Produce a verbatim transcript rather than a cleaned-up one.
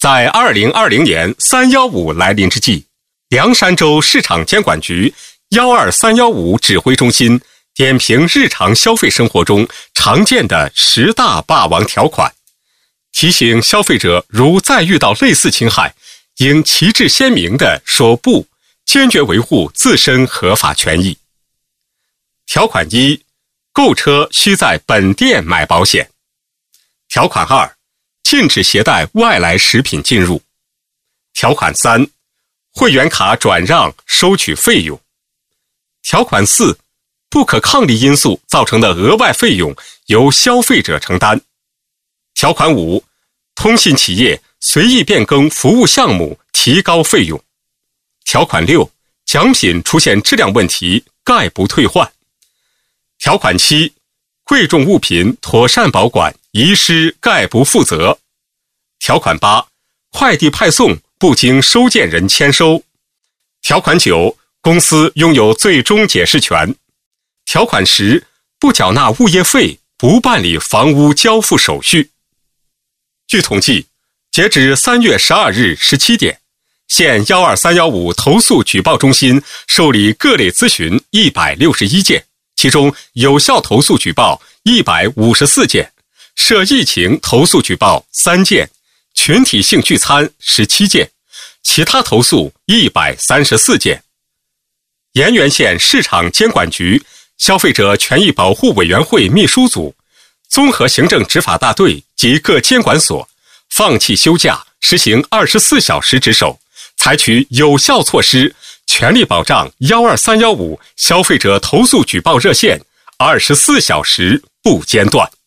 在二零二零年三一五来临之际，凉山州市场监管局一二三一五指挥中心点评日常消费生活中常见的十大霸王条款，提醒消费者如再遇到类似侵害，应旗帜鲜明地说不，坚决维护自身合法权益。条款一，购车需在本店买保险。条款二，禁止携带外来食品进入。条款三，会员卡转让收取费用。条款四，不可抗力因素造成的额外费用由消费者承担。条款五，通信企业随意变更服务项目提高费用。条款六，奖品出现质量问题概不退换。条款七，贵重物品妥善保管，遗失概不负责。条款八，快递派送不经收件人签收。条款九，公司拥有最终解释权。条款十，不缴纳物业费，不办理房屋交付手续。据统计，截至三月十二日十七点，现一二三一五投诉举报中心受理各类咨询一百六十一件，其中有效投诉举报一百五十四件，涉疫情投诉举报三件，群体性聚餐十七件，其他投诉一百三十四件。盐源县市场监管局消费者权益保护委员会秘书组、综合行政执法大队及各监管所放弃休假，实行二十四小时值守，采取有效措施，全力保障一二三一五消费者投诉举报热线二十四小时不间断。